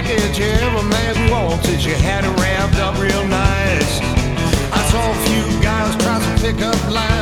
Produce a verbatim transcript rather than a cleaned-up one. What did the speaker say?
package every man wanted. You had it wrapped up real nice. I saw a few guys try to pick up lines.